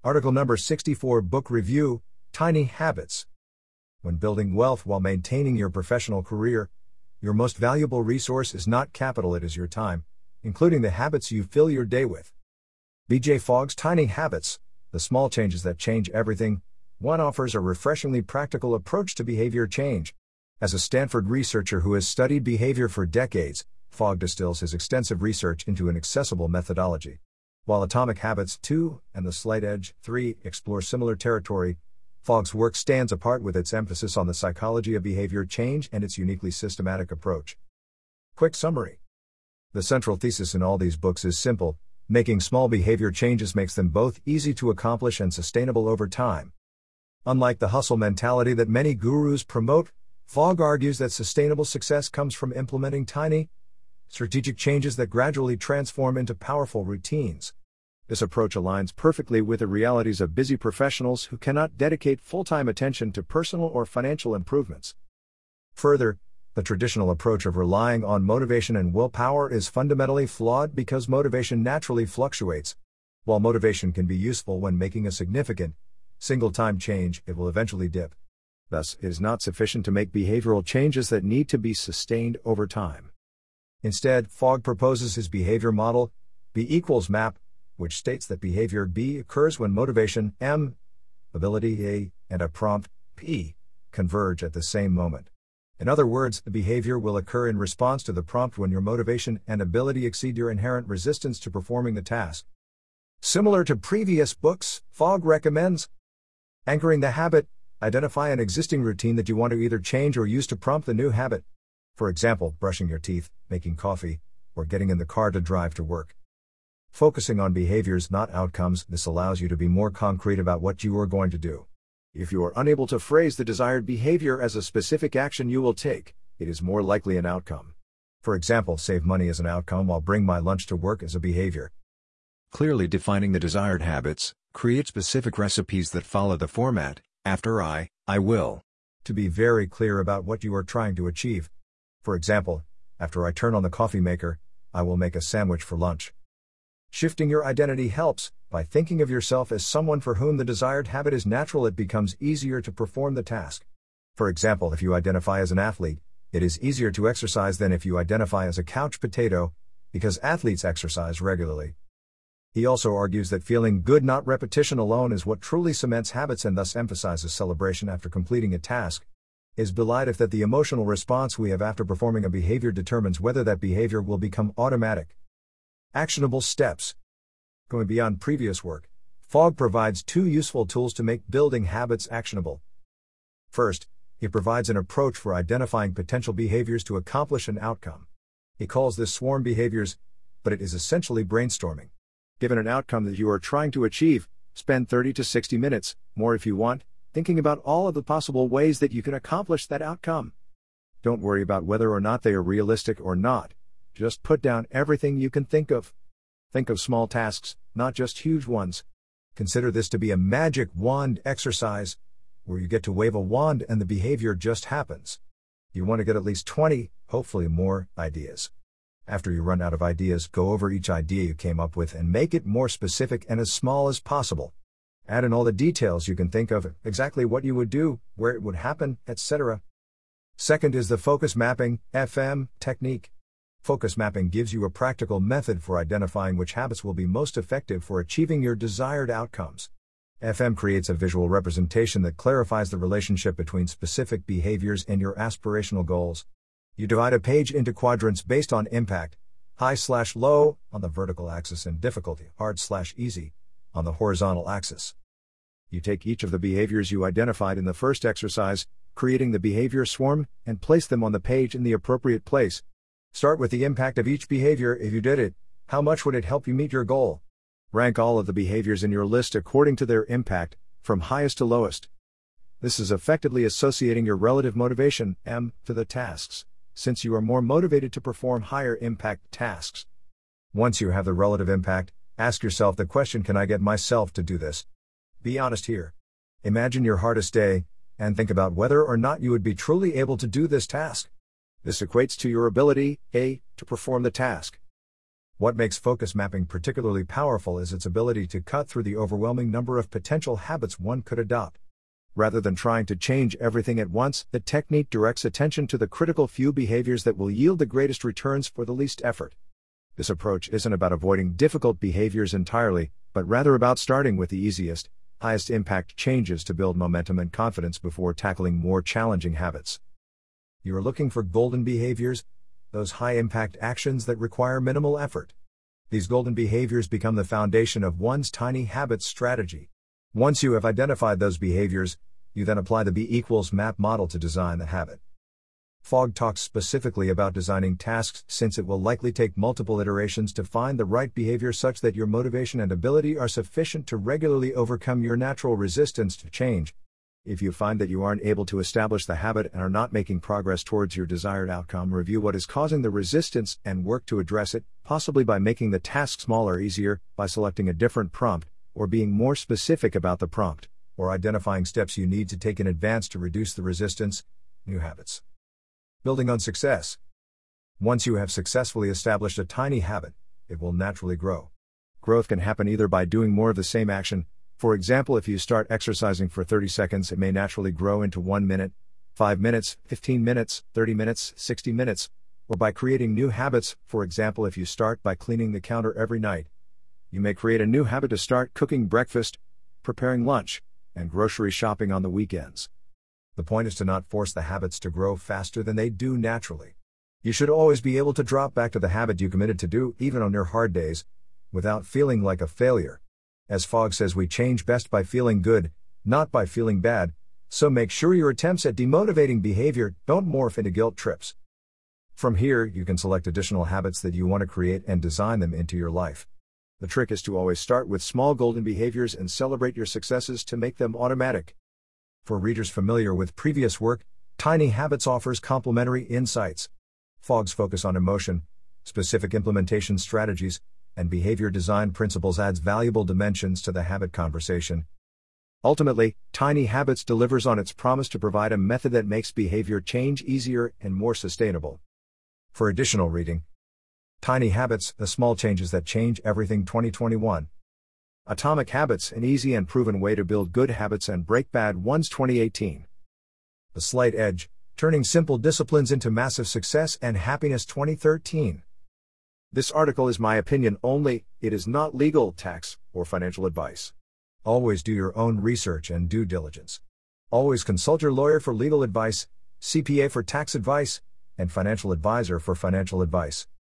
Article number 64 Book Review, Tiny Habits. When building wealth while maintaining your professional career, your most valuable resource is not capital, it is your time, including the habits you fill your day with. B.J. Fogg's Tiny Habits, The Small Changes That Change Everything, one offers a refreshingly practical approach to behavior change. As a Stanford researcher who has studied behavior for decades, Fogg distills his extensive research into an accessible methodology. While Atomic Habits 2 and The Slight Edge 3 explore similar territory, Fogg's work stands apart with its emphasis on the psychology of behavior change and its uniquely systematic approach. Quick summary. The central thesis in all these books is simple: making small behavior changes makes them both easy to accomplish and sustainable over time. Unlike the hustle mentality that many gurus promote, Fogg argues that sustainable success comes from implementing tiny, strategic changes that gradually transform into powerful routines. This approach aligns perfectly with the realities of busy professionals who cannot dedicate full-time attention to personal or financial improvements. Further, the traditional approach of relying on motivation and willpower is fundamentally flawed because motivation naturally fluctuates. While motivation can be useful when making a significant, single-time change, it will eventually dip. Thus, it is not sufficient to make behavioral changes that need to be sustained over time. Instead, Fogg proposes his behavior model, B=MAP, which states that behavior B occurs when motivation M, ability A, and a prompt P converge at the same moment. In other words, the behavior will occur in response to the prompt when your motivation and ability exceed your inherent resistance to performing the task. Similar to previous books, Fogg recommends anchoring the habit. Identify an existing routine that you want to either change or use to prompt the new habit. For example, brushing your teeth, making coffee, or getting in the car to drive to work. Focusing on behaviors, not outcomes, this allows you to be more concrete about what you are going to do. If you are unable to phrase the desired behavior as a specific action you will take, it is more likely an outcome. For example, save money as an outcome while bring my lunch to work as a behavior. Clearly defining the desired habits, create specific recipes that follow the format, after I will. To be very clear about what you are trying to achieve. For example, after I turn on the coffee maker, I will make a sandwich for lunch. Shifting your identity helps. By thinking of yourself as someone for whom the desired habit is natural, it becomes easier to perform the task. For example, if you identify as an athlete, it is easier to exercise than if you identify as a couch potato, because athletes exercise regularly. He also argues that feeling good, not repetition alone, is what truly cements habits, and thus emphasizes celebration after completing a task. Is belied if that the emotional response we have after performing a behavior determines whether that behavior will become automatic. Actionable steps. Going beyond previous work, Fogg provides two useful tools to make building habits actionable. First, he provides an approach for identifying potential behaviors to accomplish an outcome. He calls this swarm behaviors, but it is essentially brainstorming. Given an outcome that you are trying to achieve, spend 30 to 60 minutes, more if you want, thinking about all of the possible ways that you can accomplish that outcome. Don't worry about whether or not they are realistic or not. Just put down everything you can think of. Think of small tasks, not just huge ones. Consider this to be a magic wand exercise, where you get to wave a wand and the behavior just happens. You want to get at least 20, hopefully more, ideas. After you run out of ideas, go over each idea you came up with and make it more specific and as small as possible. Add in all the details you can think of, exactly what you would do, where it would happen, etc. Second is the focus mapping, FM, technique. Focus mapping gives you a practical method for identifying which habits will be most effective for achieving your desired outcomes. FM creates a visual representation that clarifies the relationship between specific behaviors and your aspirational goals. You divide a page into quadrants based on impact, high/low, on the vertical axis, and difficulty, hard/easy, on the horizontal axis. You take each of the behaviors you identified in the first exercise, creating the behavior swarm, and place them on the page in the appropriate place. Start with the impact of each behavior. If you did it, how much would it help you meet your goal? Rank all of the behaviors in your list according to their impact, from highest to lowest. This is effectively associating your relative motivation, M, to the tasks, since you are more motivated to perform higher impact tasks. Once you have the relative impact, ask yourself the question, can I get myself to do this? Be honest here. Imagine your hardest day, and think about whether or not you would be truly able to do this task. This equates to your ability, A, to perform the task. What makes focus mapping particularly powerful is its ability to cut through the overwhelming number of potential habits one could adopt. Rather than trying to change everything at once, the technique directs attention to the critical few behaviors that will yield the greatest returns for the least effort. This approach isn't about avoiding difficult behaviors entirely, but rather about starting with the easiest, highest impact changes to build momentum and confidence before tackling more challenging habits. You are looking for golden behaviors, those high-impact actions that require minimal effort. These golden behaviors become the foundation of one's tiny habits strategy. Once you have identified those behaviors, you then apply the B=MAP model to design the habit. Fogg talks specifically about designing tasks since it will likely take multiple iterations to find the right behavior such that your motivation and ability are sufficient to regularly overcome your natural resistance to change. If you find that you aren't able to establish the habit and are not making progress towards your desired outcome, review what is causing the resistance and work to address it, possibly by making the task smaller or easier, by selecting a different prompt, or being more specific about the prompt, or identifying steps you need to take in advance to reduce the resistance. New habits. Building on success. Once you have successfully established a tiny habit, it will naturally grow. Growth can happen either by doing more of the same action. For example, if you start exercising for 30 seconds, it may naturally grow into 1 minute, 5 minutes, 15 minutes, 30 minutes, 60 minutes, or by creating new habits. For example, if you start by cleaning the counter every night, you may create a new habit to start cooking breakfast, preparing lunch, and grocery shopping on the weekends. The point is to not force the habits to grow faster than they do naturally. You should always be able to drop back to the habit you committed to do, even on your hard days, without feeling like a failure. As Fogg says, we change best by feeling good, not by feeling bad, so make sure your attempts at demotivating behavior don't morph into guilt trips. From here, you can select additional habits that you want to create and design them into your life. The trick is to always start with small golden behaviors and celebrate your successes to make them automatic. For readers familiar with previous work, Tiny Habits offers complementary insights. Fogg's focus on emotion, specific implementation strategies, and behavior design principles adds valuable dimensions to the habit conversation. Ultimately, Tiny Habits delivers on its promise to provide a method that makes behavior change easier and more sustainable. For additional reading, Tiny Habits, The Small Changes That Change Everything 2021. Atomic Habits, An Easy and Proven Way to Build Good Habits and Break Bad Ones 2018. The Slight Edge, Turning Simple Disciplines into Massive Success and Happiness 2013. This article is my opinion only, it is not legal, tax, or financial advice. Always do your own research and due diligence. Always consult your lawyer for legal advice, CPA for tax advice, and financial advisor for financial advice.